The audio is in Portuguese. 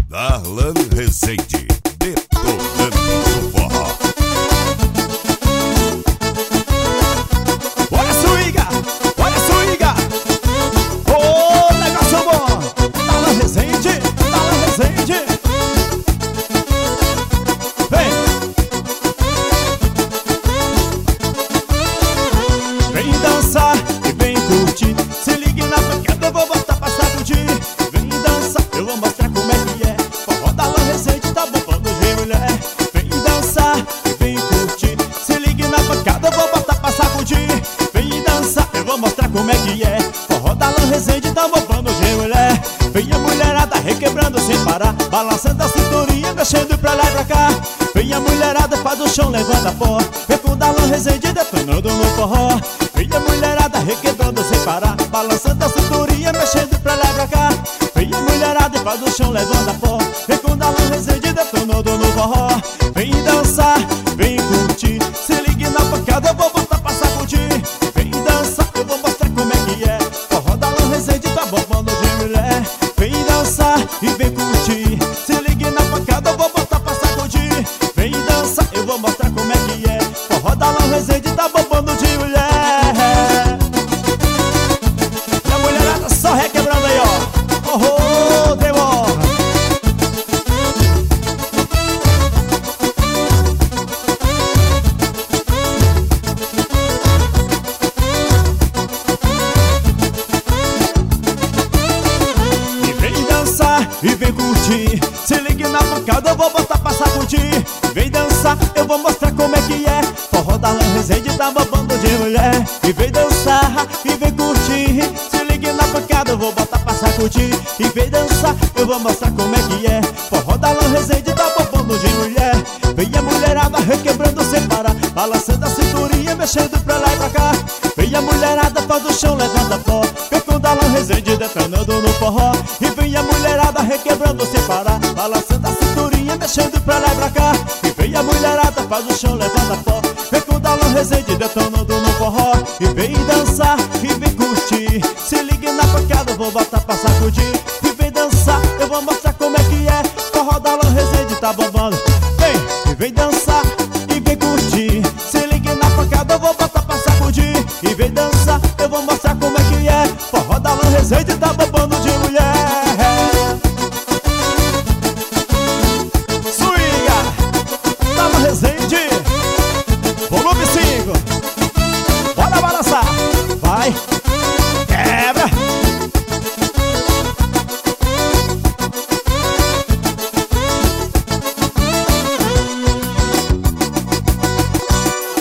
Darlan Rezende, detonando o forró. Olha a swinga, olha a swinga. Ô, negócio bom. Darlan Rezende, Darlan Rezende. Vem. Vem dançar e vem curtir. Se ligue na pancada, eu vou botar pra sacudir. Vem dançar, eu vou mostrar como é que é. Forró Darlan Rezende tá bombando de mulher. Vem dançar e vem curtir. Se ligue na pancada, eu vou botar pra sacudir. Vem dançar, eu vou mostrar como é que é. Forró Darlan Rezende tá bombando de mulher. Vem a mulherada requebrando sem parar, balançando a cinturinha, mexendo pra lá e pra cá. Vem a mulherada, faz o chão, levanta pó. Vem com Darlan Rezende detonando no forró. Vem a mulherada requebrando sem parar, balançando a cinturinha, mexendo pra lá e pra cá. Vem a mulherada e faz o chão, levanta pó. Vem com Darlan Rezende detonando no forró. Vem dançar, vem curtir. Se ligue na pancada, eu vou botar pra sacudir. Vem dançar, eu vou mostrar como é que é. Forró Darlan Rezende tá bombando de mulher. Vem dançar e vem curtir. Se ligue na pancada, eu vou botar pra sacudir. Vem dançar, eu vou mostrar como é que é. Forró Darlan Rezende tá bombando de mulher. E a mulherada só requebrando aí, ó. Oh, demora. E vem dançar e vem curtir. Se ligue na pancada, eu vou botar pra sacudir. Vem dançar, eu vou mostrar como é que é. Forró Darlan Rezende tá bombando de mulher. E vem dançar e vem curtir. Se ligue na pancada, eu vou botar pra sacudir. E vem dançar, eu vou mostrar como é que é. Forró Darlan Rezende tá bombando de mulher. Vem a mulherada requebrando sem parar, balançando a cinturinha, mexendo pra lá e pra cá. Vem a mulherada, faz o chão, levanta pó. Vem com Darlan Rezende detonando no forró. E vem a mulherada requebrando sem parar, balançando a cinturinha, mexendo pra lá e pra cá. E vem a mulherada, faz o chão, levanta pó. Vem com Darlan Rezende detonando no forró. E vem dançar e vem curtir. Se ligue na pancada, eu vou botar pra sacudir. E vem dançar, eu vou mostrar como é que é. Forró Darlan Rezende tá bombando. Vem, e vem dançar e vem curtir. Se ligue na pancada, eu vou botar pra sacudir. E vem dançar, eu vou mostrar como é que é. Forró Darlan Rezende